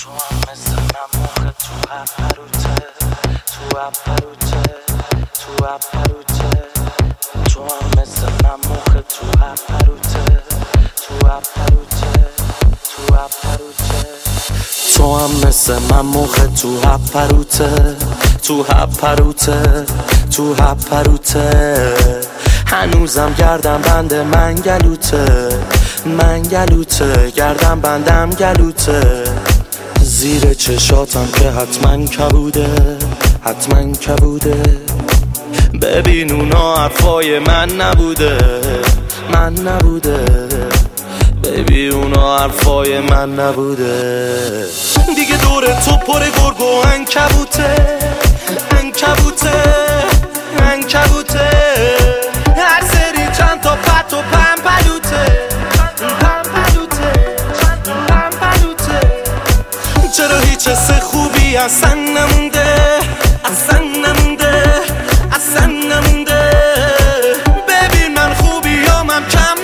تو هم مثل من موقع تو هپروته تو هپروته تو هپروته تو هم مثل من موقع تو هپروته تو هپروته تو هپروته تو هم مثل من موقع تو هپروته تو هپروته تو هپروته هنوزم گردم بند من گلوته گردم بندم گلوته زیر چشاتم که حتما کبوده ببین اونا حرفای من نبوده ببین اونا حرفای من نبوده دیگه دور تو پر گرگ و عنکبوته هر سری چند تا پت و پمپلوته چرا هیچ حس خوبی اصلا نمونده ببین من خوبیامم کم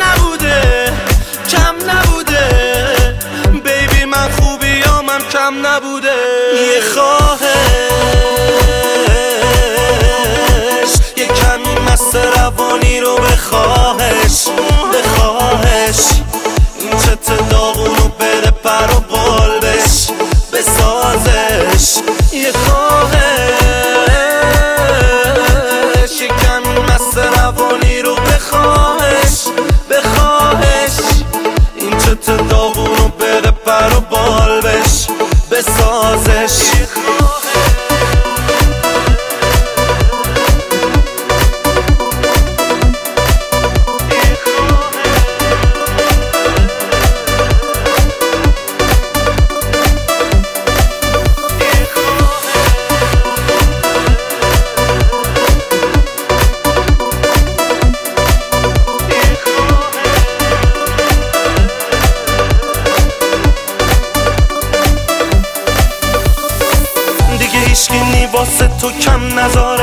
نبوده بیبی من خوبیامم کم نبوده یه خواهش یه کمی مست روانی رو بخواهش این چت داغونو بده پر و بال بش بسازش یه خواهش یه کمی مست روانی رو بخواهش این چت داغونو بده پر و بال بش بسازش هیچکی واسه تو کم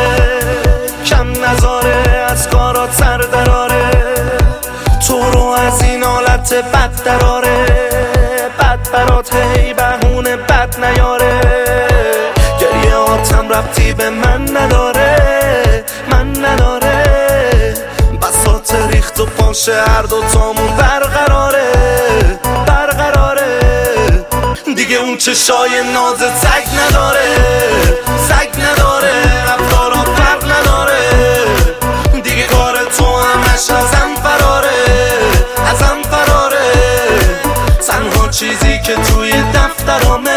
نذاره از کارات سر دراره تو رو از این حالت بد دراره بد برات هی بهونه بد نیاره گریه آتم ربطی به من نداره بساط ریخت و پاشه هر دوتامون برقراره دیگه اون چشای ناز سگ نداره رفتارات فرق نداره دیگه کار تو همش ازم فراره تنها چیزی که توی دفترامه